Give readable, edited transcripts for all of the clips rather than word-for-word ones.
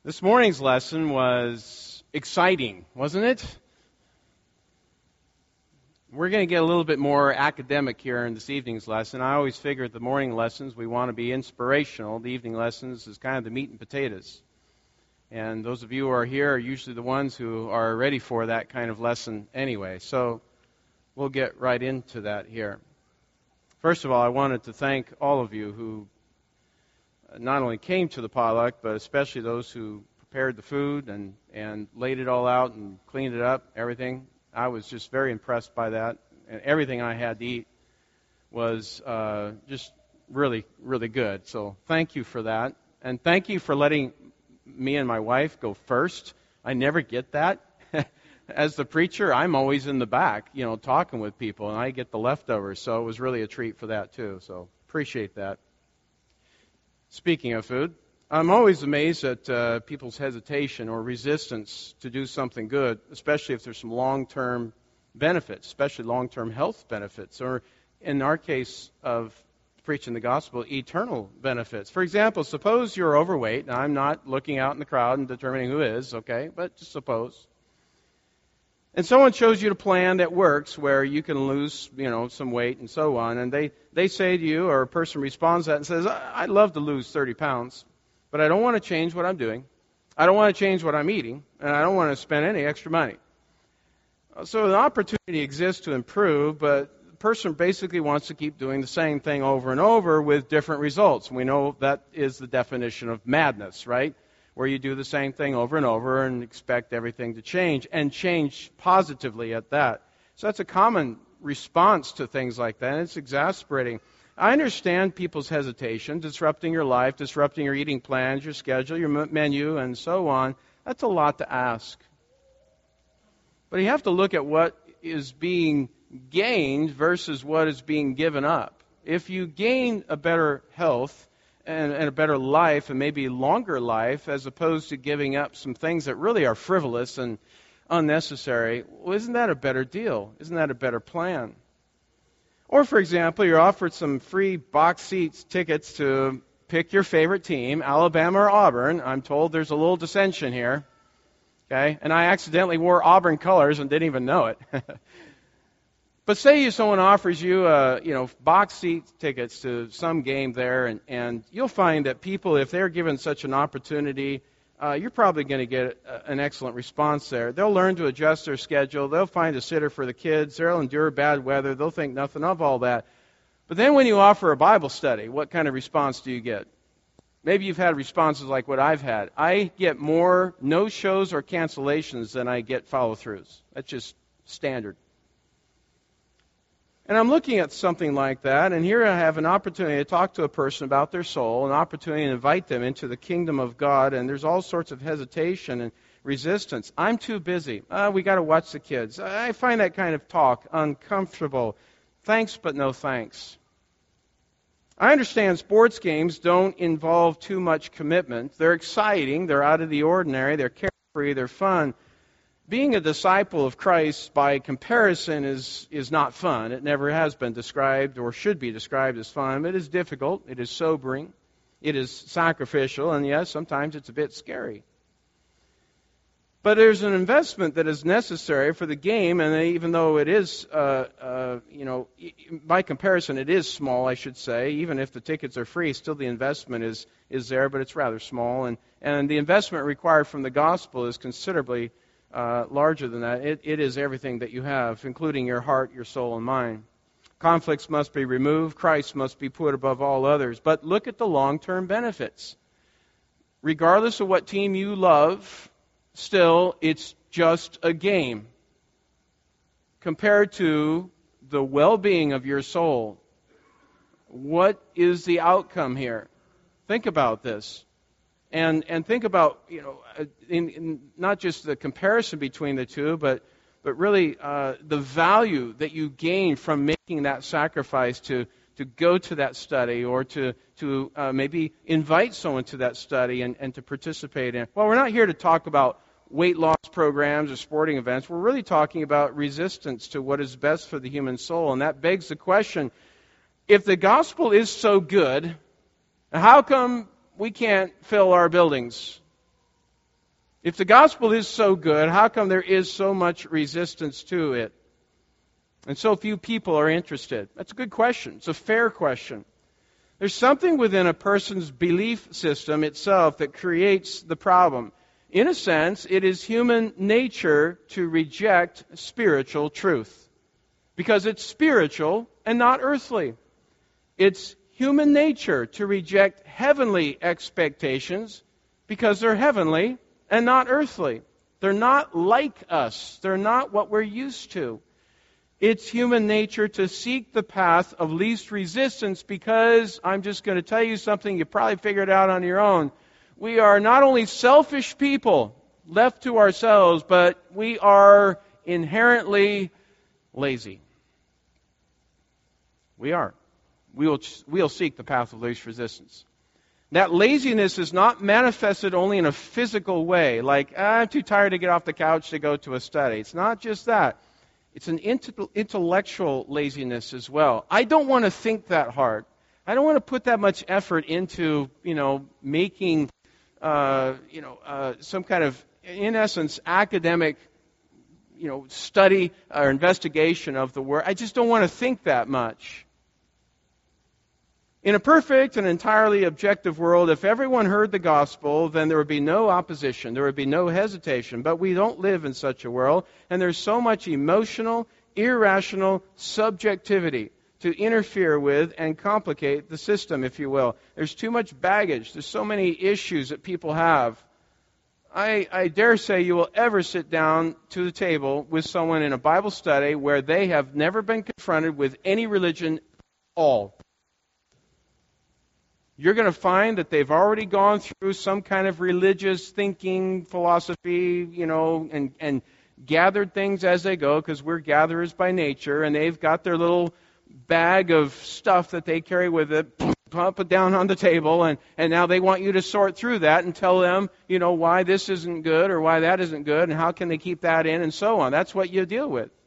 This morning's lesson was exciting, wasn't it? We're going to get a little bit more academic here in this evening's lesson. I always figure at the morning lessons we want to be inspirational. The evening lessons is kind of the meat and potatoes. And those of you who are here are usually the ones who are ready for that kind of lesson anyway. So we'll get right into that here. First of all, I wanted to thank all of you who not only came to the potluck, but especially those who prepared the food and laid it all out and cleaned it up, everything. I was just very impressed by that. And everything I had to eat was just really, really good. So thank you for that. And thank you for letting me and my wife go first. I never get that. As the preacher, I'm always in the back, talking with people, and I get the leftovers. So it was really a treat for that, too. So appreciate that. Speaking of food, I'm always amazed at people's hesitation or resistance to do something good, especially if there's some long-term benefits, especially long-term health benefits, or in our case of preaching the gospel, eternal benefits. For example, suppose you're overweight. Now, I'm not looking out in the crowd and determining who is, okay, but just suppose. And someone shows you a plan that works where you can lose, some weight and so on. And they say to you, or a person responds to that and says, I'd love to lose 30 pounds, but I don't want to change what I'm doing. I don't want to change what I'm eating, and I don't want to spend any extra money. So the opportunity exists to improve, but the person basically wants to keep doing the same thing over and over with different results. We know that is the definition of madness, right? Where you do the same thing over and over and expect everything to change, and change positively at that. So that's a common response to things like that, and it's exasperating. I understand people's hesitation, disrupting your life, disrupting your eating plans, your schedule, your menu, and so on. That's a lot to ask. But you have to look at what is being gained versus what is being given up. If you gain a better health, and a better life, and maybe longer life, as opposed to giving up some things that really are frivolous and unnecessary, well, isn't that a better deal? Isn't that a better plan? Or, for example, you're offered some free box seats tickets to pick your favorite team, Alabama or Auburn. I'm told there's a little dissension here, okay? And I accidentally wore Auburn colors and didn't even know it. But say someone offers you, box seat tickets to some game there, and you'll find that people, if they're given such an opportunity, you're probably going to get an excellent response there. They'll learn to adjust their schedule. They'll find a sitter for the kids. They'll endure bad weather. They'll think nothing of all that. But then when you offer a Bible study, what kind of response do you get? Maybe you've had responses like what I've had. I get more no-shows or cancellations than I get follow-throughs. That's just standard. And I'm looking at something like that, and here I have an opportunity to talk to a person about their soul, an opportunity to invite them into the kingdom of God, and there's all sorts of hesitation and resistance. I'm too busy. We got to watch the kids. I find that kind of talk uncomfortable. Thanks, but no thanks. I understand sports games don't involve too much commitment. They're exciting. They're out of the ordinary. They're carefree. They're fun. Being a disciple of Christ, by comparison, is not fun. It never has been described or should be described as fun. It is difficult. It is sobering. It is sacrificial. And yes, sometimes it's a bit scary. But there's an investment that is necessary for the game, and even though it is, by comparison, it is small, I should say. Even if the tickets are free, still the investment is there, but it's rather small. And the investment required from the gospel is considerably larger than that. It is everything that you have, including your heart, your soul, and mind. Conflicts must be removed. Christ must be put above all others. But look at the long-term benefits. Regardless of what team you love, still, it's just a game compared to the well-being of your soul. What is the outcome here? Think about this. And think about, in not just the comparison between the two, but really the value that you gain from making that sacrifice to go to that study, or to maybe invite someone to that study and to participate in. Well, we're not here to talk about weight loss programs or sporting events. We're really talking about resistance to what is best for the human soul. And that begs the question, if the gospel is so good, how come we can't fill our buildings? If the gospel is so good, how come there is so much resistance to it? And so few people are interested? That's a good question. It's a fair question. There's something within a person's belief system itself that creates the problem. In a sense, it is human nature to reject spiritual truth because it's spiritual and not earthly. It's human nature to reject heavenly expectations because they're heavenly and not earthly. They're not like us. They're not what we're used to. It's human nature to seek the path of least resistance because, I'm just going to tell you something you probably figured out on your own. We are not only selfish people left to ourselves, but we are inherently lazy. We are. We'll seek the path of least resistance. That laziness is not manifested only in a physical way, like, I'm too tired to get off the couch to go to a study. It's not just that. It's an intellectual laziness as well. I don't want to think that hard. I don't want to put that much effort into, making, some kind of, in essence, academic, study or investigation of the Word. I just don't want to think that much. In a perfect and entirely objective world, if everyone heard the gospel, then there would be no opposition, there would be no hesitation. But we don't live in such a world, and there's so much emotional, irrational subjectivity to interfere with and complicate the system, if you will. There's too much baggage. There's so many issues that people have. I dare say you will ever sit down to the table with someone in a Bible study where they have never been confronted with any religion at all. You're going to find that they've already gone through some kind of religious thinking, philosophy, and gathered things as they go, because we're gatherers by nature, and they've got their little bag of stuff that they carry with it, pump it down on the table, and now they want you to sort through that and tell them, why this isn't good or why that isn't good, and how can they keep that in, and so on. That's what you deal with.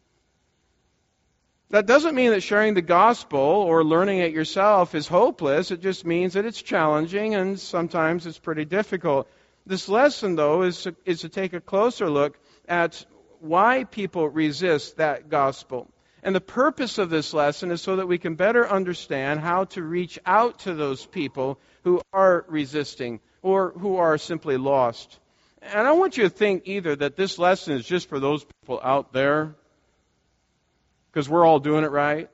That doesn't mean that sharing the gospel or learning it yourself is hopeless. It just means that it's challenging and sometimes it's pretty difficult. This lesson, though, is to take a closer look at why people resist that gospel. And the purpose of this lesson is so that we can better understand how to reach out to those people who are resisting or who are simply lost. And I don't want you to think either that this lesson is just for those people out there, because we're all doing it right.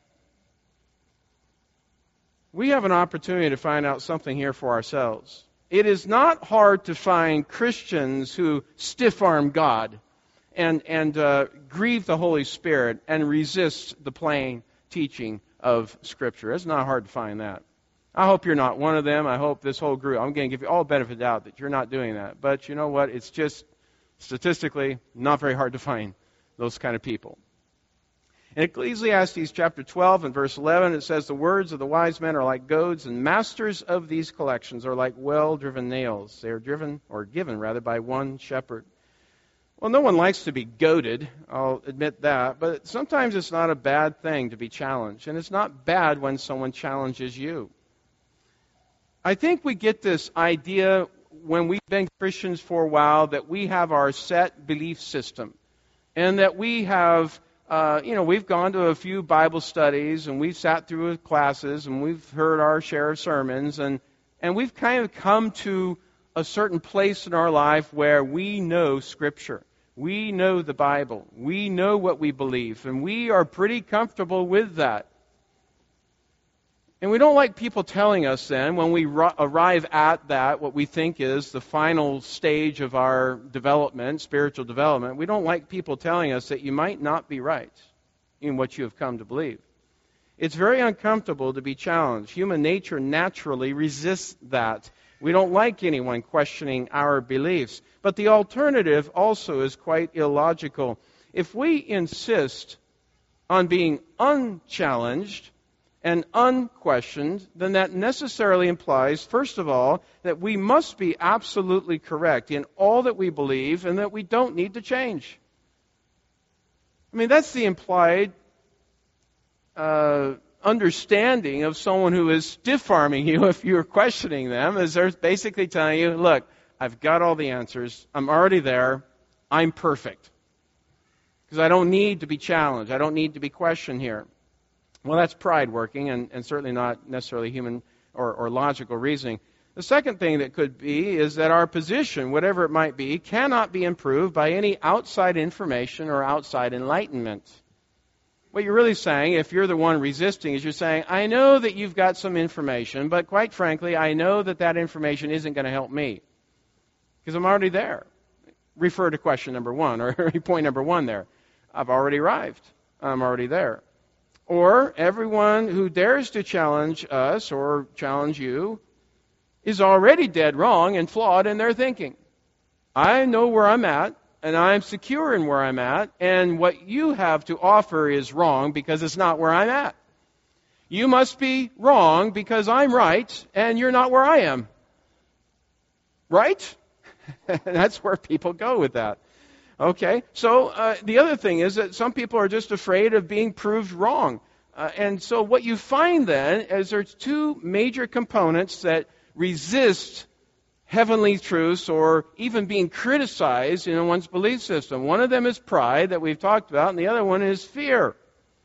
We have an opportunity to find out something here for ourselves. It is not hard to find Christians who stiff-arm God and grieve the Holy Spirit and resist the plain teaching of Scripture. It's not hard to find that. I hope you're not one of them. I hope this whole group, I'm going to give you all benefit of doubt that you're not doing that. But you know what? It's just statistically not very hard to find those kind of people. In Ecclesiastes chapter 12 and verse 11, it says, "The words of the wise men are like goads, and masters of these collections are like well-driven nails. They are driven, or given rather, by one shepherd." Well, no one likes to be goaded, I'll admit that, but sometimes it's not a bad thing to be challenged, and it's not bad when someone challenges you. I think we get this idea when we've been Christians for a while that we have our set belief system, and that we have we've gone to a few Bible studies, and we've sat through classes, and we've heard our share of sermons, and we've kind of come to a certain place in our life where we know Scripture. We know the Bible. We know what we believe, and we are pretty comfortable with that. And we don't like people telling us then, when we arrive at that, what we think is the final stage of our development, spiritual development, we don't like people telling us that you might not be right in what you have come to believe. It's very uncomfortable to be challenged. Human nature naturally resists that. We don't like anyone questioning our beliefs. But the alternative also is quite illogical. If we insist on being unchallenged and unquestioned, then that necessarily implies, first of all, that we must be absolutely correct in all that we believe and that we don't need to change. I mean, that's the implied understanding of someone who is stiff-arming you if you're questioning them, is they're basically telling you, look, I've got all the answers. I'm already there. I'm perfect. Because I don't need to be challenged. I don't need to be questioned here. Well, that's pride working, and certainly not necessarily human or logical reasoning. The second thing that could be is that our position, whatever it might be, cannot be improved by any outside information or outside enlightenment. What you're really saying, if you're the one resisting, is you're saying, I know that you've got some information, but quite frankly, I know that that information isn't going to help me. Because I'm already there. Refer to question number 1, or point number 1 there. I've already arrived. I'm already there. Or everyone who dares to challenge us or challenge you is already dead wrong and flawed in their thinking. I know where I'm at, and I'm secure in where I'm at, and what you have to offer is wrong because it's not where I'm at. You must be wrong because I'm right, and you're not where I am. Right? That's where people go with that. Okay, so the other thing is that some people are just afraid of being proved wrong. And so what you find then is there's two major components that resist heavenly truths or even being criticized in one's belief system. One of them is pride that we've talked about, and the other one is fear.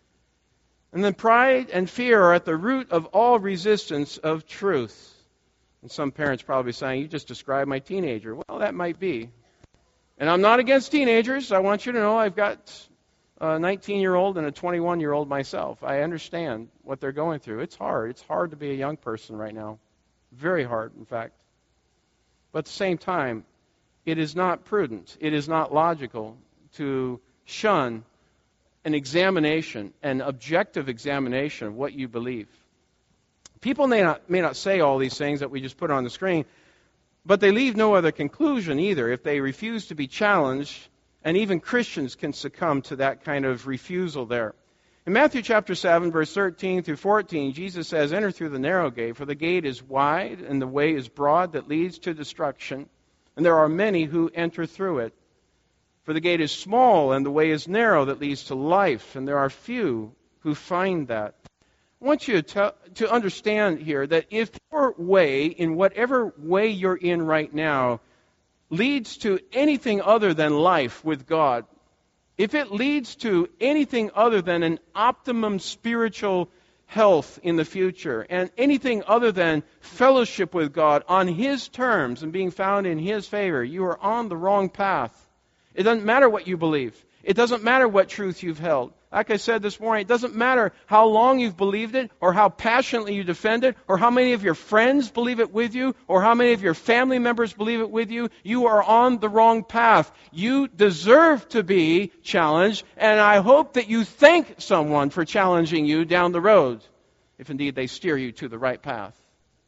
And then pride and fear are at the root of all resistance of truth. And some parents probably saying, you just described my teenager. Well, that might be. And I'm not against teenagers. I want you to know I've got a 19-year-old and a 21-year-old myself. I understand what they're going through. It's hard. It's hard to be a young person right now. Very hard, in fact. But at the same time, it is not prudent. It is not logical to shun an examination, an objective examination of what you believe. People may not say all these things that we just put on the screen, but they leave no other conclusion either if they refuse to be challenged, and even Christians can succumb to that kind of refusal there. In Matthew chapter 7, verse 13 through 14, Jesus says, enter through the narrow gate, for the gate is wide and the way is broad that leads to destruction, and there are many who enter through it. For the gate is small and the way is narrow that leads to life, and there are few who find that. I want you to understand here that if your way, in whatever way you're in right now, leads to anything other than life with God, if it leads to anything other than an optimum spiritual health in the future, and anything other than fellowship with God on His terms and being found in His favor, you are on the wrong path. It doesn't matter what you believe. It doesn't matter what truth you've held. Like I said this morning, it doesn't matter how long you've believed it, or how passionately you defend it, or how many of your friends believe it with you, or how many of your family members believe it with you. You are on the wrong path. You deserve to be challenged, and I hope that you thank someone for challenging you down the road, if indeed they steer you to the right path.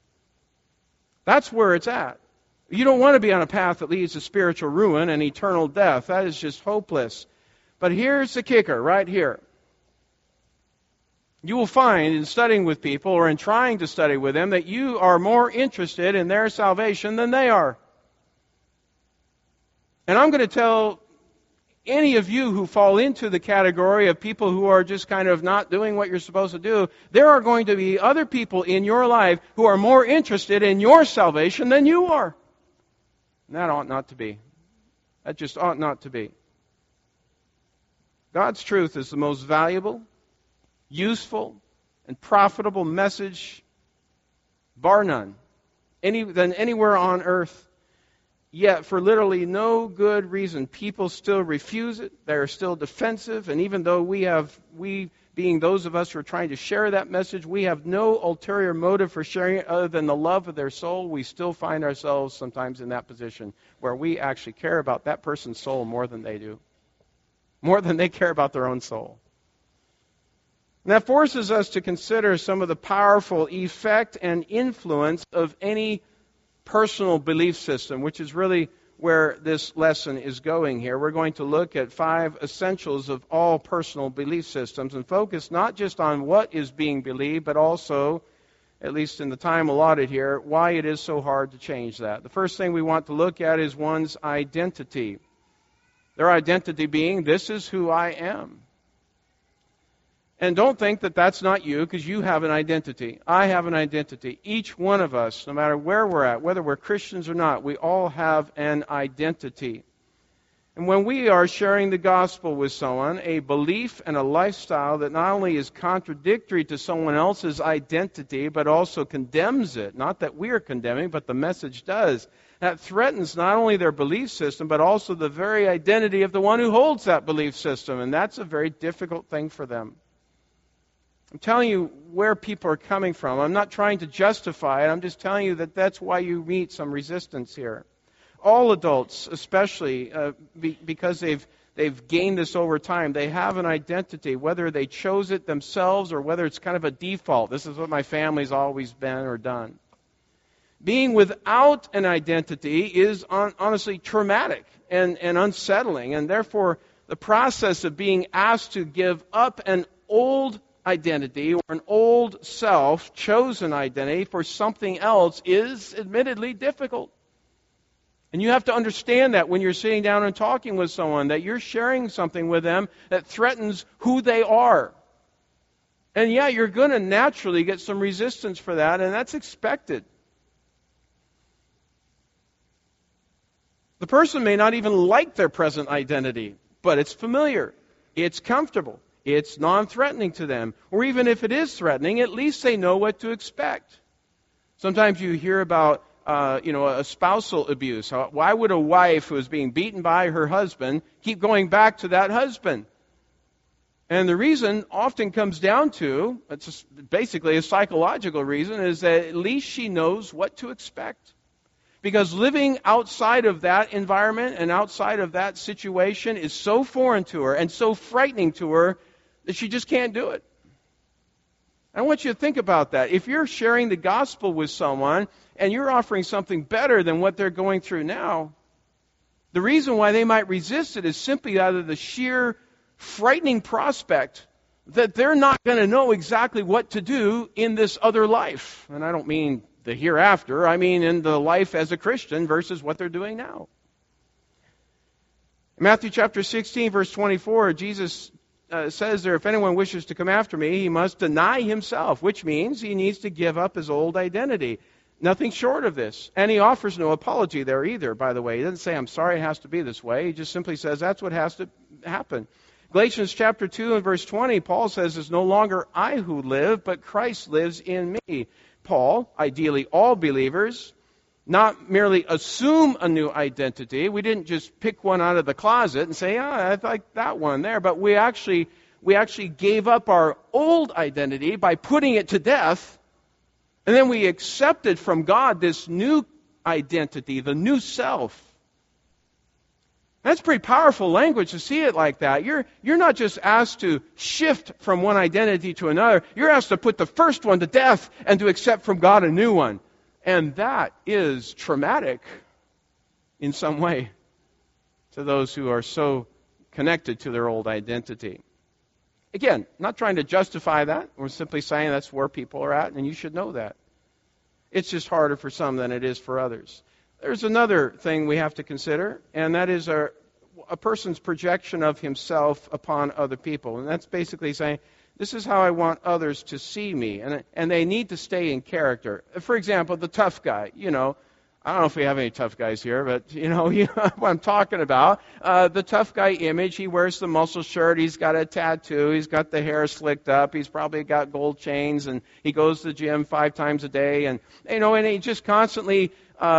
That's where it's at. You don't want to be on a path that leads to spiritual ruin and eternal death. That is just hopeless. But here's the kicker, right here. You will find in studying with people or in trying to study with them that you are more interested in their salvation than they are. And I'm going to tell any of you who fall into the category of people who are just kind of not doing what you're supposed to do, there are going to be other people in your life who are more interested in your salvation than you are. And that ought not to be. That just ought not to be. God's truth is the most valuable, useful, and profitable message, bar none, than anywhere on earth. Yet, for literally no good reason, people still refuse it. They are still defensive. And even though we being those of us who are trying to share that message, we have no ulterior motive for sharing it other than the love of their soul, we still find ourselves sometimes in that position where we actually care about that person's soul more than they do. More than they care about their own soul. And that forces us to consider some of the powerful effect and influence of any personal belief system, which is really where this lesson is going here. We're going to look at 5 essentials of all personal belief systems and focus not just on what is being believed, but also, at least in the time allotted here, why it is so hard to change that. The first thing we want to look at is one's identity. Their identity being, this is who I am. And don't think that that's not you, because you have an identity. I have an identity. Each one of us, no matter where we're at, whether we're Christians or not, we all have an identity. And when we are sharing the gospel with someone, a belief and a lifestyle that not only is contradictory to someone else's identity, but also condemns it, not that we are condemning, but the message does, that threatens not only their belief system, but also the very identity of the one who holds that belief system. And that's a very difficult thing for them. I'm telling you where people are coming from. I'm not trying to justify it. I'm just telling you that that's why you meet some resistance here. All adults, especially because they've gained this over time, they have an identity, whether they chose it themselves or whether it's kind of a default. This is what my family's always been or done. Being without an identity is honestly traumatic and unsettling, and therefore the process of being asked to give up an old identity or an old self, chosen identity for something else is admittedly difficult. And you have to understand that when you're sitting down and talking with someone, that you're sharing something with them that threatens who they are. And yeah, you're going to naturally get some resistance for that, and that's expected. The person may not even like their present identity, but it's familiar, it's comfortable, it's non-threatening to them. Or even if it is threatening, at least they know what to expect. Sometimes you hear about a spousal abuse. Why would a wife who is being beaten by her husband keep going back to that husband? And the reason often comes down to, it's just basically a psychological reason, is that at least she knows what to expect. Because living outside of that environment and outside of that situation is so foreign to her and so frightening to her that she just can't do it. I want you to think about that. If you're sharing the gospel with someone and you're offering something better than what they're going through now, the reason why they might resist it is simply out of the sheer frightening prospect that they're not going to know exactly what to do in this other life. And I don't mean the hereafter, I mean in the life as a Christian versus what they're doing now. In Matthew chapter 16, verse 24, Jesus says there, if anyone wishes to come after me, he must deny himself, which means he needs to give up his old identity. Nothing short of this. And he offers no apology there either, by the way. He doesn't say, I'm sorry it has to be this way. He just simply says that's what has to happen. Galatians chapter 2 and verse 20, Paul says, it's no longer I who live, but Christ lives in me. Paul, ideally all believers, not merely assume a new identity. We didn't just pick one out of the closet and say, I like that one there. But we actually gave up our old identity by putting it to death. And then we accepted from God this new identity, the new self. That's pretty powerful language to see it like that. You're not just asked to shift from one identity to another. You're asked to put the first one to death and to accept from God a new one. And that is traumatic in some way to those who are so connected to their old identity. Again, not trying to justify that. We're simply saying that's where people are at, and you should know that. It's just harder for some than it is for others. There's another thing we have to consider, and that is a person's projection of himself upon other people. And that's basically saying, this is how I want others to see me. And they need to stay in character. For example, the tough guy. I don't know if we have any tough guys here, but you know what I'm talking about. The tough guy image, he wears the muscle shirt, he's got a tattoo, he's got the hair slicked up, he's probably got gold chains, and he goes to the gym 5 times a day. And he just constantly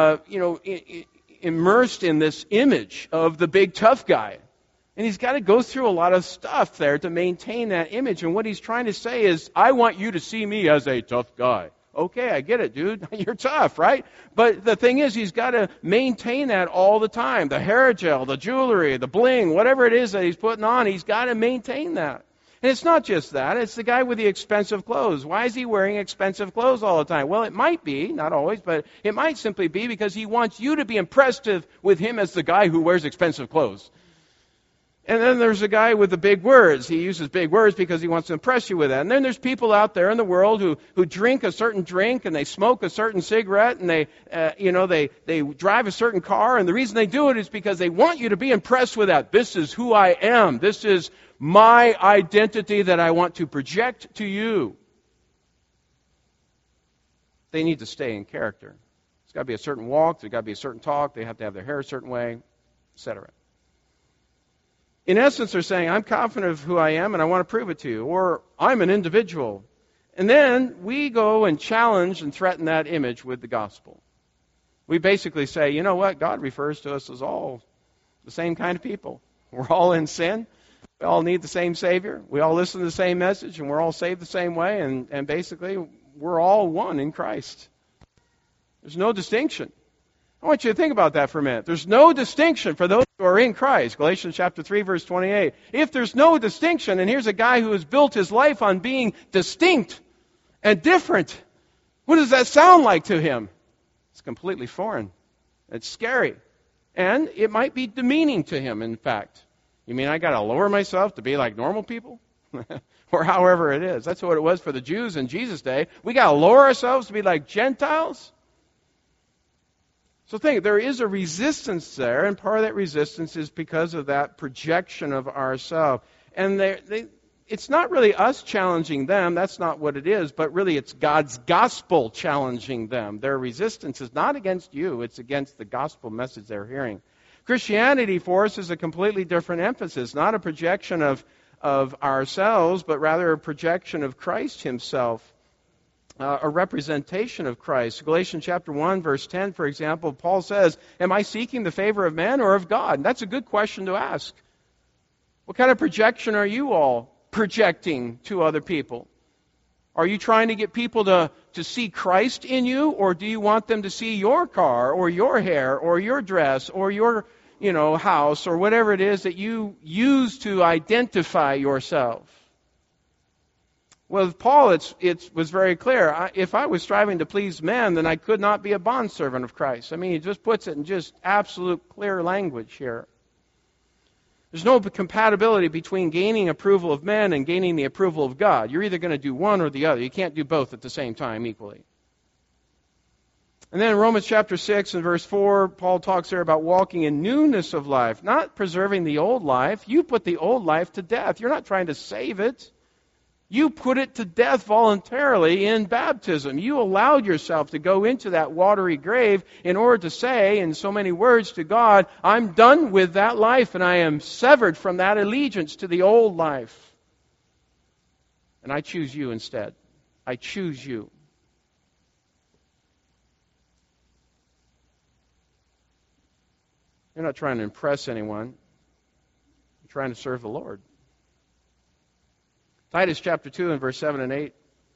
immersed in this image of the big tough guy. And he's got to go through a lot of stuff there to maintain that image. And what he's trying to say is, I want you to see me as a tough guy. Okay, I get it, dude. You're tough, right? But the thing is, he's got to maintain that all the time. The hair gel, the jewelry, the bling, whatever it is that he's putting on, he's got to maintain that. And it's not just that. It's the guy with the expensive clothes. Why is he wearing expensive clothes all the time? Well, it might be, not always, but it might simply be because he wants you to be impressed with him as the guy who wears expensive clothes. And then there's a guy with the big words. He uses big words because he wants to impress you with that. And then there's people out there in the world who drink a certain drink and they smoke a certain cigarette and they drive a certain car. And the reason they do it is because they want you to be impressed with that. This is who I am. This is my identity that I want to project to you. They need to stay in character. There's got to be a certain walk. There's got to be a certain talk. They have to have their hair a certain way, etc. In essence, they're saying, I'm confident of who I am and I want to prove it to you. Or, I'm an individual. And then we go and challenge and threaten that image with the gospel. We basically say, you know what? God refers to us as all the same kind of people. We're all in sin. We all need the same Savior. We all listen to the same message and we're all saved the same way. And basically, we're all one in Christ. There's no distinction. I want you to think about that for a minute. There's no distinction for those who are in Christ. Galatians chapter 3, verse 28. If there's no distinction, and here's a guy who has built his life on being distinct and different, what does that sound like to him? It's completely foreign. It's scary. And it might be demeaning to him, in fact. You mean I got to lower myself to be like normal people? Or however it is. That's what it was for the Jews in Jesus' day. We got to lower ourselves to be like Gentiles? So think, there is a resistance there, and part of that resistance is because of that projection of ourselves. And it's not really us challenging them, that's not what it is, but really it's God's gospel challenging them. Their resistance is not against you, it's against the gospel message they're hearing. Christianity for us is a completely different emphasis, not a projection of ourselves, but rather a projection of Christ himself. A representation of Christ. Galatians chapter 1, verse 10, for example, Paul says, am I seeking the favor of man or of God? And that's a good question to ask. What kind of projection are you all projecting to other people? Are you trying to get people to see Christ in you, or do you want them to see your car, or your hair, or your dress, or your house, or whatever it is that you use to identify yourself? Well, with Paul, it was very clear. If I was striving to please men, then I could not be a bondservant of Christ. I mean, he just puts it in just absolute clear language here. There's no compatibility between gaining approval of men and gaining the approval of God. You're either going to do one or the other. You can't do both at the same time equally. And then in Romans chapter 6 and verse 4, Paul talks there about walking in newness of life, not preserving the old life. You put the old life to death. You're not trying to save it. You put it to death voluntarily in baptism. You allowed yourself to go into that watery grave in order to say, in so many words to God, I'm done with that life and I am severed from that allegiance to the old life. And I choose you instead. I choose you. You're not trying to impress anyone. You're trying to serve the Lord. Titus chapter 2 and verse 7 and 8.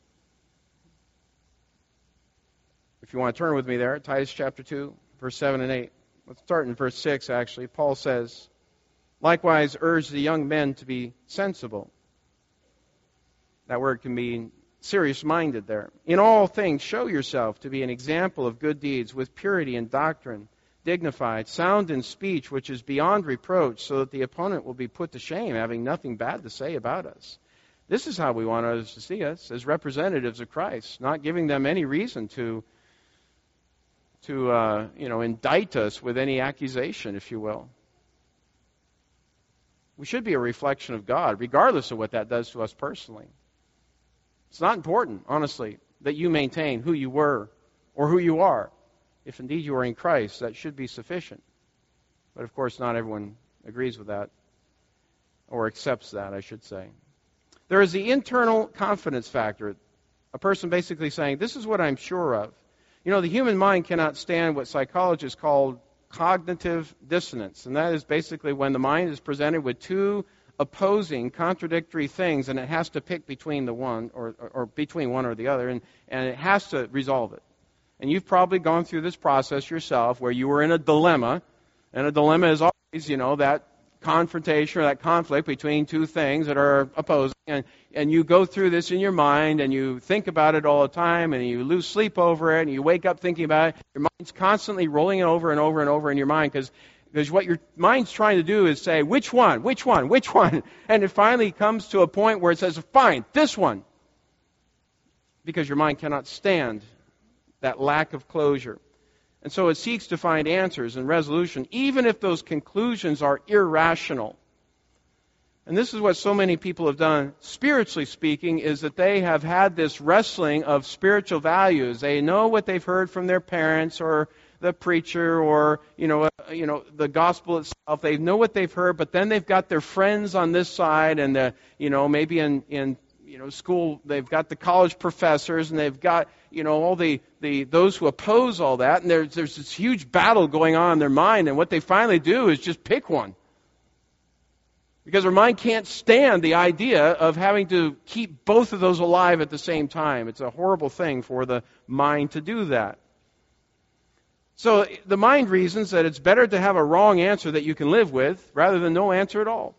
If you want to turn with me there, Titus chapter 2, verse 7 and 8. Let's start in verse 6, actually. Paul says, likewise urge the young men to be sensible. That word can mean serious-minded there. In all things show yourself to be an example of good deeds with purity in doctrine, dignified, sound in speech, which is beyond reproach, so that the opponent will be put to shame, having nothing bad to say about us. This is how we want others to see us, as representatives of Christ, not giving them any reason to indict us with any accusation, if you will. We should be a reflection of God, regardless of what that does to us personally. It's not important, honestly, that you maintain who you were or who you are. If indeed you are in Christ, that should be sufficient. But of course, not everyone agrees with that, or accepts that, I should say. There is the internal confidence factor. A person basically saying, this is what I'm sure of. You know, the human mind cannot stand what psychologists call cognitive dissonance. And that is basically when the mind is presented with two opposing, contradictory things, and it has to pick between the one or between one or the other, and it has to resolve it. And you've probably gone through this process yourself where you were in a dilemma, and a dilemma is always, that confrontation or that conflict between two things that are opposing, and you go through this in your mind and you think about it all the time and you lose sleep over it and you wake up thinking about it. Your mind's constantly rolling it over and over and over in your mind because Because what your mind's trying to do is say, which one, which one, which one? And it finally comes to a point where it says, fine, this one. Because your mind cannot stand that lack of closure. And so it seeks to find answers and resolution, even if those conclusions are irrational. And this is what so many people have done, spiritually speaking, is that they have had this wrestling of spiritual values. They know what they've heard from their parents or the preacher or, the gospel itself. They know what they've heard, but then they've got their friends on this side and, maybe in school, they've got the college professors and they've got, all the those who oppose all that. And there's this huge battle going on in their mind. And what they finally do is just pick one. Because our mind can't stand the idea of having to keep both of those alive at the same time. It's a horrible thing for the mind to do that. So the mind reasons that it's better to have a wrong answer that you can live with rather than no answer at all.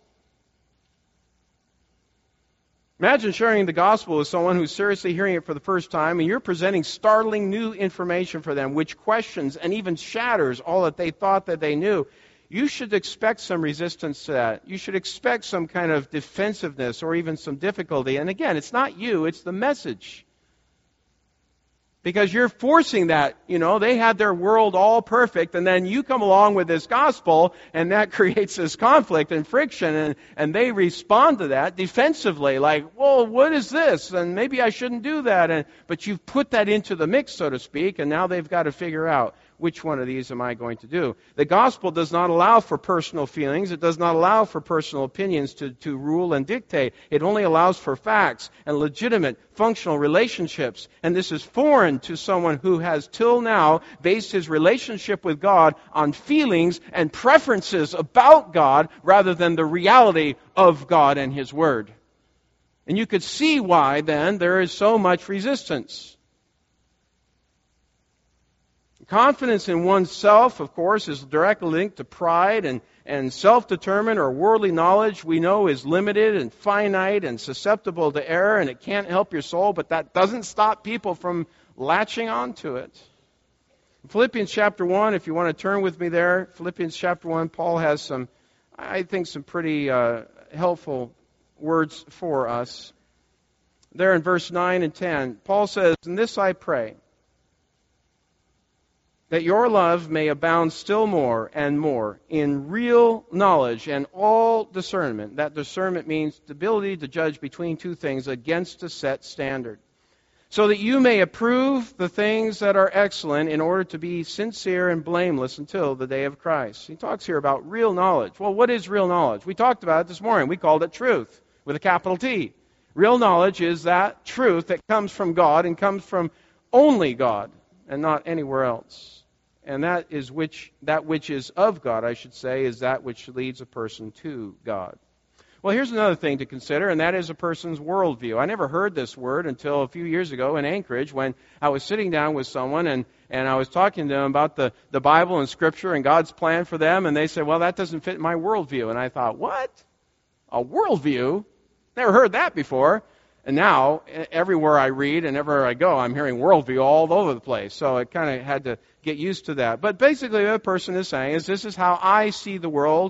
Imagine sharing the gospel with someone who's seriously hearing it for the first time, and you're presenting startling new information for them, which questions and even shatters all that they thought that they knew. You should expect some resistance to that. You should expect some kind of defensiveness or even some difficulty. And again, it's not you, it's the message. Because you're forcing that, they had their world all perfect, and then you come along with this gospel, and that creates this conflict and friction, and they respond to that defensively, like, well, what is this? And maybe I shouldn't do that. But you've put that into the mix, so to speak, and now they've got to figure out, which one of these am I going to do? The gospel does not allow for personal feelings. It does not allow for personal opinions to rule and dictate. It only allows for facts and legitimate, functional relationships. And this is foreign to someone who has till now based his relationship with God on feelings and preferences about God rather than the reality of God and His Word. And you could see why then there is so much resistance. Confidence in oneself, of course, is directly linked to pride, and self-determined or worldly knowledge we know is limited and finite and susceptible to error, and it can't help your soul, but that doesn't stop people from latching onto it. In Philippians chapter 1, if you want to turn with me there, Philippians chapter 1, Paul has some pretty helpful words for us. There in verse 9 and 10, Paul says, "And this I pray, that your love may abound still more and more in real knowledge and all discernment." That discernment means the ability to judge between two things against a set standard. "So that you may approve the things that are excellent in order to be sincere and blameless until the day of Christ." He talks here about real knowledge. Well, what is real knowledge? We talked about it this morning. We called it truth with a capital T. Real knowledge is that truth that comes from God and comes from only God and not anywhere else. And that which is of God, I should say, is that which leads a person to God. Well, here's another thing to consider, and that is a person's worldview. I never heard this word until a few years ago in Anchorage when I was sitting down with someone and I was talking to them about the Bible and Scripture and God's plan for them, and they said, well, that doesn't fit my worldview. And I thought, what? A worldview? Never heard that before. And now, everywhere I read and everywhere I go, I'm hearing worldview all over the place. So I kind of had to get used to that. But basically, what a person is saying is, this is how I see the world.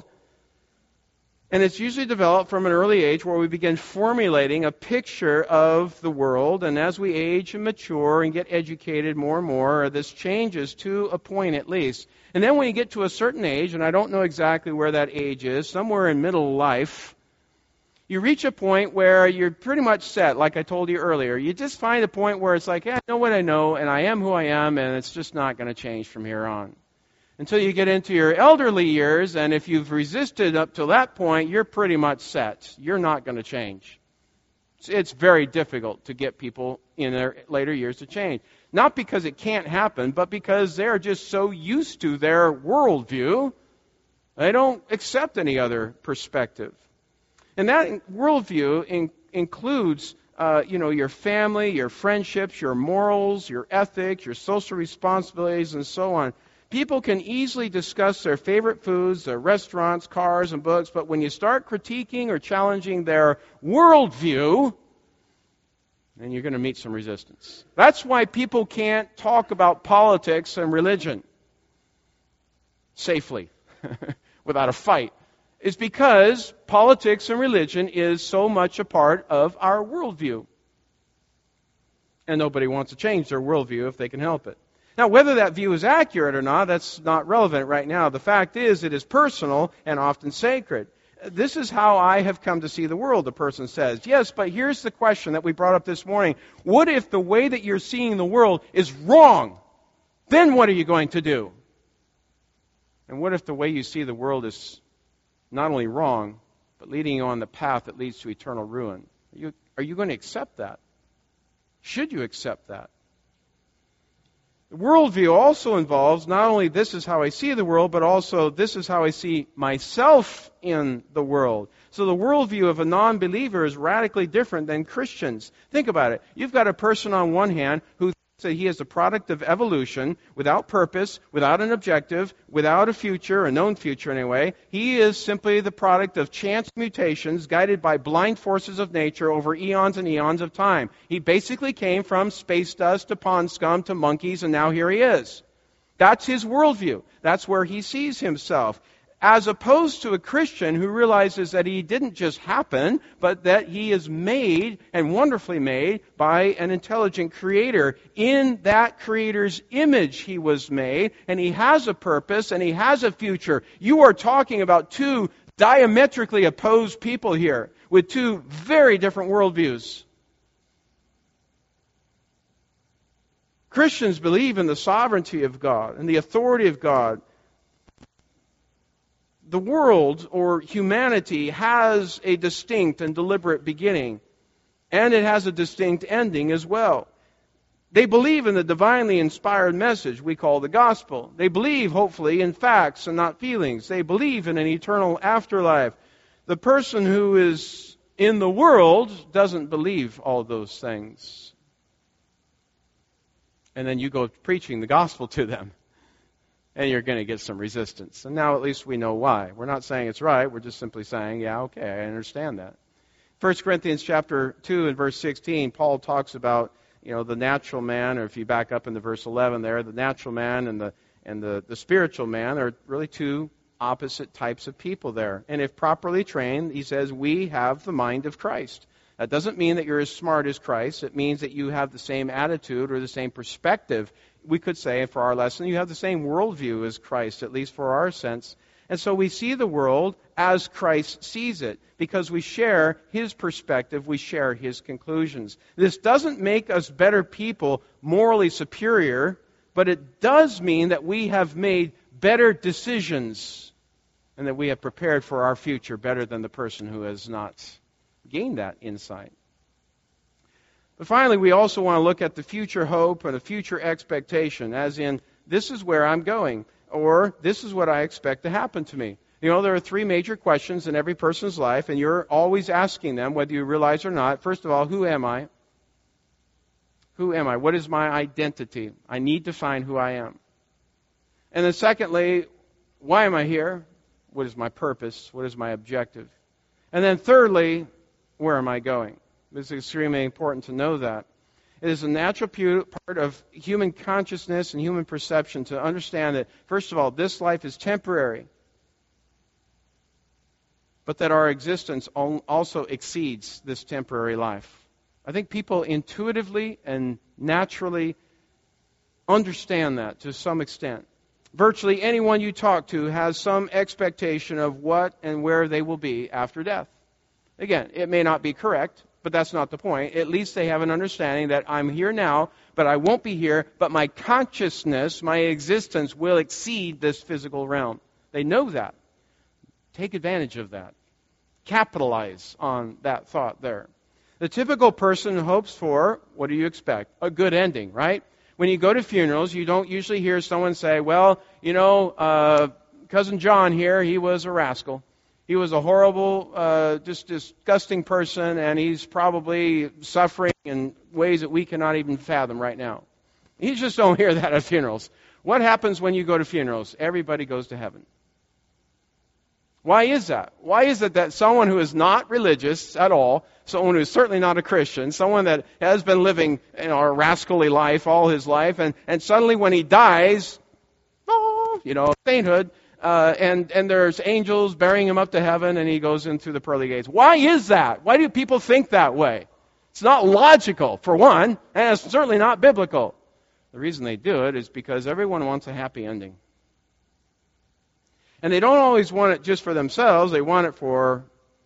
And it's usually developed from an early age where we begin formulating a picture of the world. And as we age and mature and get educated more and more, this changes to a point at least. And then when you get to a certain age, and I don't know exactly where that age is, somewhere in middle life, you reach a point where you're pretty much set, like I told you earlier. You just find a point where it's like, I know what I know, and I am who I am, and it's just not going to change from here on. Until you get into your elderly years, and if you've resisted up to that point, you're pretty much set. You're not going to change. It's very difficult to get people in their later years to change. Not because it can't happen, but because they're just so used to their worldview, they don't accept any other perspective. And that worldview includes, your family, your friendships, your morals, your ethics, your social responsibilities, and so on. People can easily discuss their favorite foods, their restaurants, cars, and books, but when you start critiquing or challenging their worldview, then you're going to meet some resistance. That's why people can't talk about politics and religion safely. without a fight, is because politics and religion is so much a part of our worldview. And nobody wants to change their worldview if they can help it. Now, whether that view is accurate or not, that's not relevant right now. The fact is, it is personal and often sacred. This is how I have come to see the world, the person says. Yes, but here's the question that we brought up this morning. What if the way that you're seeing the world is wrong? Then what are you going to do? And what if the way you see the world is not only wrong, but leading you on the path that leads to eternal ruin? Are you going to accept that? Should you accept that? The worldview also involves not only this is how I see the world, but also this is how I see myself in the world. So the worldview of a non-believer is radically different than Christians. Think about it. You've got a person on one hand who thinks that he is a product of evolution, without purpose, without an objective, without a future, a known future anyway. He is simply the product of chance mutations guided by blind forces of nature over eons and eons of time. He basically came from space dust to pond scum to monkeys, and now here he is. That's his worldview. That's where he sees himself. As opposed to a Christian who realizes that he didn't just happen, but that he is made and wonderfully made by an intelligent creator. In that creator's image he was made, and he has a purpose and he has a future. You are talking about two diametrically opposed people here with two very different worldviews. Christians believe in the sovereignty of God and the authority of God. The world, or humanity, has a distinct and deliberate beginning, and it has a distinct ending as well. They believe in the divinely inspired message we call the gospel. They believe, hopefully, in facts and not feelings. They believe in an eternal afterlife. The person who is in the world doesn't believe all those things. And then you go preaching the gospel to them, and you're going to get some resistance. And now at least we know why. We're not saying it's right. We're just simply saying, yeah, okay, I understand that. 1 Corinthians chapter 2 and verse 16, Paul talks about, the natural man, or if you back up into verse 11 there, the natural man and the spiritual man are really two opposite types of people there. And if properly trained, he says, we have the mind of Christ. That doesn't mean that you're as smart as Christ. It means that you have the same attitude or the same perspective. We could say, for our lesson, you have the same worldview as Christ, at least for our sense. And so we see the world as Christ sees it, because we share his perspective, we share his conclusions. This doesn't make us better people, morally superior, but it does mean that we have made better decisions and that we have prepared for our future better than the person who has not gained that insight. But finally, we also want to look at the future hope and the future expectation, as in, this is where I'm going, or this is what I expect to happen to me. There are three major questions in every person's life, and you're always asking them, whether you realize or not. First of all, who am I? Who am I? What is my identity? I need to find who I am. And then secondly, why am I here? What is my purpose? What is my objective? And then thirdly, where am I going? It's extremely important to know that. It is a natural part of human consciousness and human perception to understand that, first of all, this life is temporary, but that our existence also exceeds this temporary life. I think people intuitively and naturally understand that to some extent. Virtually anyone you talk to has some expectation of what and where they will be after death. Again, it may not be correct, but that's not the point. At least they have an understanding that I'm here now, but I won't be here, but my consciousness, my existence will exceed this physical realm. They know that. Take advantage of that. Capitalize on that thought there. The typical person hopes for, what do you expect? A good ending, right? When you go to funerals, you don't usually hear someone say, well, Cousin John here, he was a rascal. He was a horrible, just disgusting person, and he's probably suffering in ways that we cannot even fathom right now. You just don't hear that at funerals. What happens when you go to funerals? Everybody goes to heaven. Why is that? Why is it that someone who is not religious at all, someone who is certainly not a Christian, someone that has been living a rascally life all his life, and suddenly when he dies, sainthood, and there's angels bearing him up to heaven, and he goes in through the pearly gates. Why is that? Why do people think that way? It's not logical, for one, and it's certainly not biblical. The reason they do it is because everyone wants a happy ending. And they don't always want it just for themselves. They want it for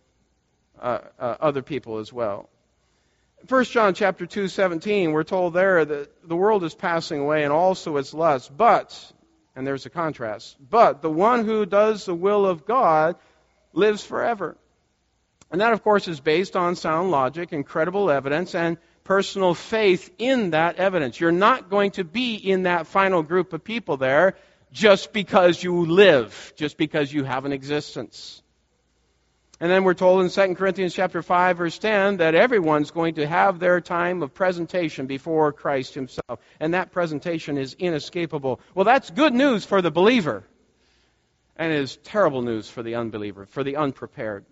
other people as well. 1 John chapter 2:17, we're told there that the world is passing away and also its lusts, but, and there's a contrast, but the one who does the will of God lives forever. And that, of course, is based on sound logic, incredible evidence, and personal faith in that evidence. You're not going to be in that final group of people there just because you live, just because you have an existence. And then we're told in 2 Corinthians chapter 5, verse 10, that everyone's going to have their time of presentation before Christ himself. And that presentation is inescapable. Well, that's good news for the believer. And it is terrible news for the unbeliever, for the unprepared.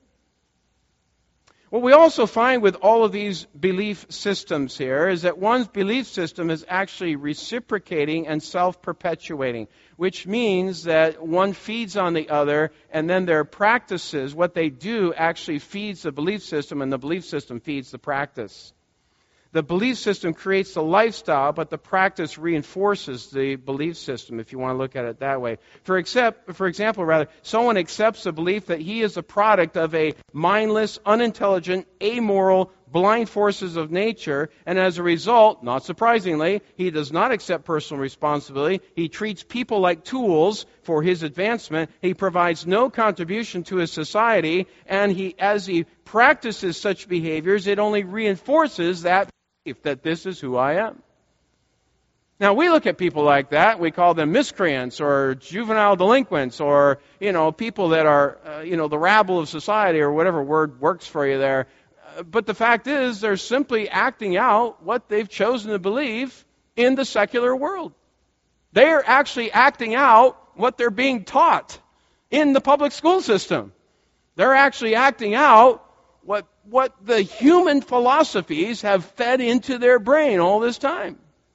What we also find with all of these belief systems here is that one's belief system is actually reciprocating and self-perpetuating, which means that one feeds on the other, and then their practices, what they do, actually feeds the belief system, and the belief system feeds the practice. The belief system creates the lifestyle, but the practice reinforces the belief system, if you want to look at it that way. For example, someone accepts the belief that he is a product of a mindless, unintelligent, amoral, blind forces of nature, and as a result, not surprisingly, he does not accept personal responsibility. He treats people like tools for his advancement. He provides no contribution to his society, and as he practices such behaviors, it only reinforces that belief that this is who I am. Now, we look at people like that, we call them miscreants or juvenile delinquents or, people that are, the rabble of society or whatever word works for you there. But the fact is, they're simply acting out what they've chosen to believe in the secular world. They're actually acting out what they're being taught in the public school system. They're actually acting out what the human philosophies have fed into their brain all this time.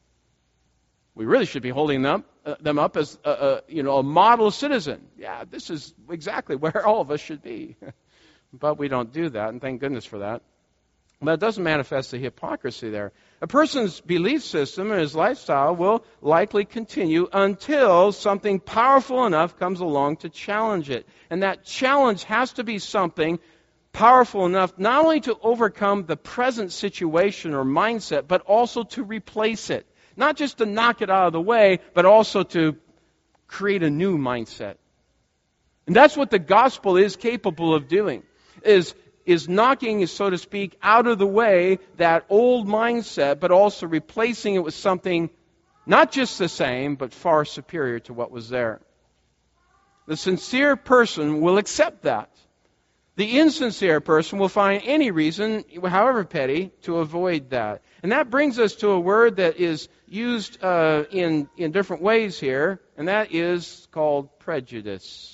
We really should be holding them up as a model citizen. Yeah, this is exactly where all of us should be. But we don't do that, and thank goodness for that. But it doesn't manifest the hypocrisy there. A person's belief system and his lifestyle will likely continue until something powerful enough comes along to challenge it. And that challenge has to be something powerful enough not only to overcome the present situation or mindset, but also to replace it. Not just to knock it out of the way, but also to create a new mindset. And that's what the gospel is capable of doing, is knocking, so to speak, out of the way that old mindset, but also replacing it with something not just the same, but far superior to what was there. The sincere person will accept that. The insincere person will find any reason, however petty, to avoid that. And that brings us to a word that is used in different ways here, and that is called prejudice.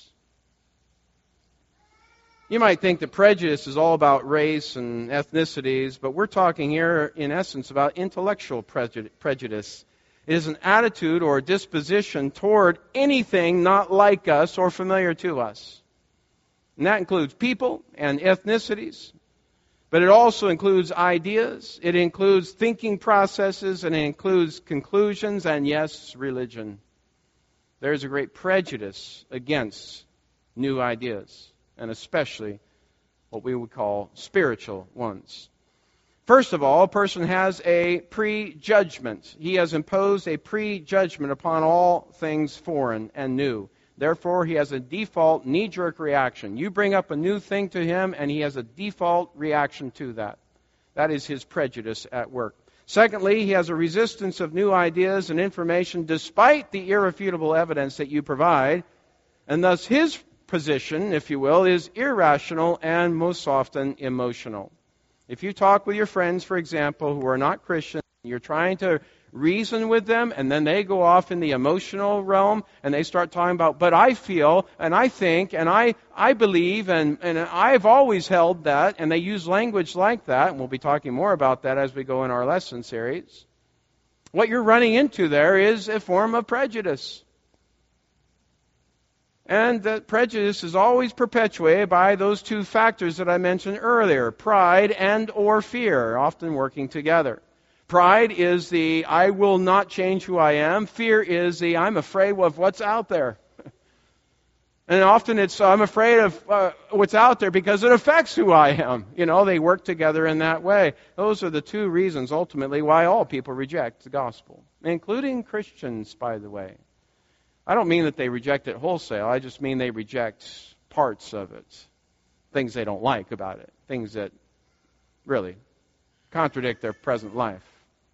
You might think that prejudice is all about race and ethnicities, but we're talking here, in essence, about intellectual prejudice. It is an attitude or disposition toward anything not like us or familiar to us. And that includes people and ethnicities, but it also includes ideas, it includes thinking processes, and it includes conclusions, and yes, religion. There's a great prejudice against new ideas, and especially what we would call spiritual ones. First of all, a person has a prejudgment. He has imposed a prejudgment upon all things foreign and new. Therefore, he has a default knee-jerk reaction. You bring up a new thing to him, and he has a default reaction to that. That is his prejudice at work. Secondly, he has a resistance of new ideas and information despite the irrefutable evidence that you provide, and thus his position, if you will, is irrational and most often emotional. If you talk with your friends, for example, who are not Christians, you're trying to reason with them, and then they go off in the emotional realm, and they start talking about, but I feel, and I think, and I believe, and I've always held that, and they use language like that, and we'll be talking more about that as we go in our lesson series. What you're running into there is a form of prejudice. And that prejudice is always perpetuated by those two factors that I mentioned earlier, pride and or fear, often working together. Pride is the I will not change who I am. Fear is the I'm afraid of what's out there. And often it's I'm afraid of what's out there because it affects who I am. They work together in that way. Those are the two reasons ultimately why all people reject the gospel, including Christians, by the way. I don't mean that they reject it wholesale. I just mean they reject parts of it, things they don't like about it, things that really contradict their present life.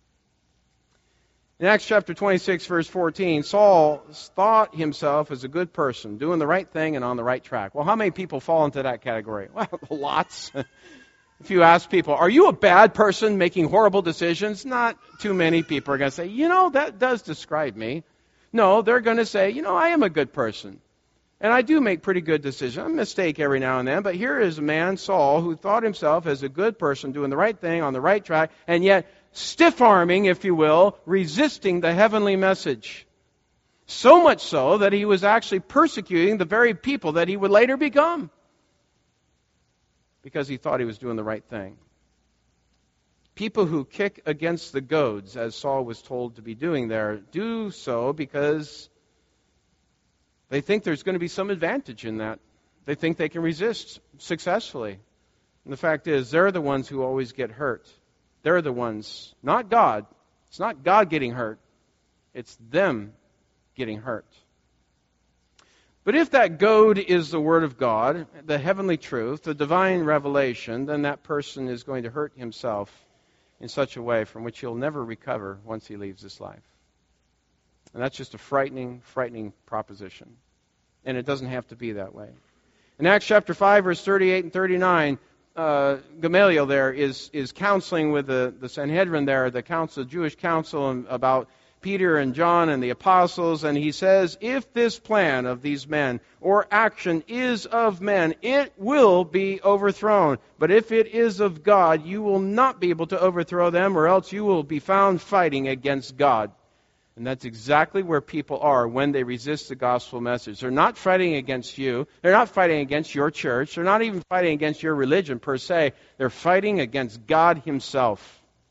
In Acts chapter 26, verse 14, Saul thought himself as a good person, doing the right thing and on the right track. Well, how many people fall into that category? Well, lots. If you ask people, are you a bad person making horrible decisions? Not too many people are going to say, that does describe me. No, they're going to say, I am a good person. And I do make pretty good decisions. I mistake every now and then, but here is a man, Saul, who thought himself as a good person, doing the right thing on the right track, and yet stiff-arming, if you will, resisting the heavenly message. So much so that he was actually persecuting the very people that he would later become because he thought he was doing the right thing. People who kick against the goads, as Saul was told to be doing there, do so because they think there's going to be some advantage in that. They think they can resist successfully. And the fact is, they're the ones who always get hurt. They're the ones, not God. It's not God getting hurt. It's them getting hurt. But if that goad is the Word of God, the heavenly truth, the divine revelation, then that person is going to hurt himself in such a way from which he'll never recover once he leaves this life. And that's just a frightening, frightening proposition. And it doesn't have to be that way. In Acts chapter 5, verse 38 and 39, Gamaliel there is counseling with the Sanhedrin there, the Jewish council, about Peter and John and the apostles, and he says, if this plan of these men or action is of men, it will be overthrown. But if it is of God, you will not be able to overthrow them, or else you will be found fighting against God. And that's exactly where people are when they resist the gospel message. They're not fighting against you. They're not fighting against your church. They're not even fighting against your religion per se. They're fighting against God Himself.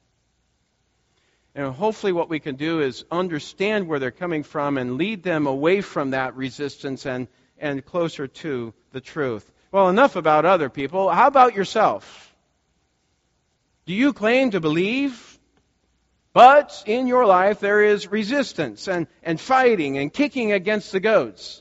And hopefully what we can do is understand where they're coming from and lead them away from that resistance and closer to the truth. Well, enough about other people. How about yourself? Do you claim to believe? But in your life there is resistance and fighting and kicking against the goads.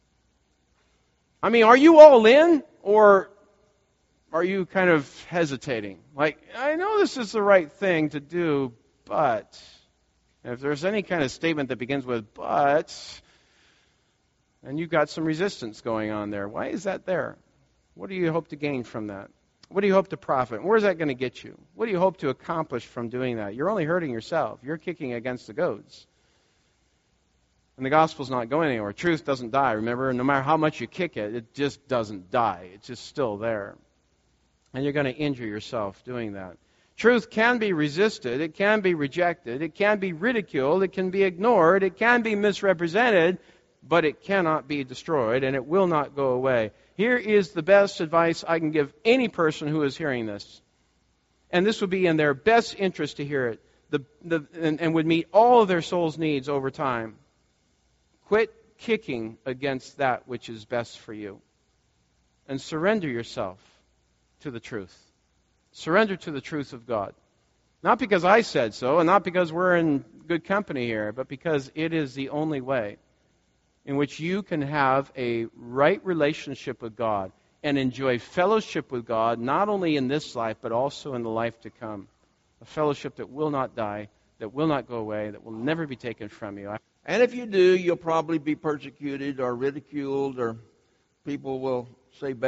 I mean, are you all in, or are you kind of hesitating? Like, I know this is the right thing to do, but... And if there's any kind of statement that begins with but, then you've got some resistance going on there. Why is that there? What do you hope to gain from that? What do you hope to profit? Where is that going to get you? What do you hope to accomplish from doing that? You're only hurting yourself. You're kicking against the goads. And the gospel's not going anywhere. Truth doesn't die, remember? No matter how much you kick it, it just doesn't die. It's just still there. And you're going to injure yourself doing that. Truth can be resisted. It can be rejected. It can be ridiculed. It can be ignored. It can be misrepresented. But it cannot be destroyed, and it will not go away. Here is the best advice I can give any person who is hearing this. And this would be in their best interest to hear it, and would meet all of their soul's needs over time. Quit kicking against that which is best for you. And surrender yourself to the truth. Surrender to the truth of God. Not because I said so, and not because we're in good company here, but because it is the only way in which you can have a right relationship with God and enjoy fellowship with God, not only in this life, but also in the life to come. A fellowship that will not die, that will not go away, that will never be taken from you. And if you do, you'll probably be persecuted or ridiculed, or people will say bad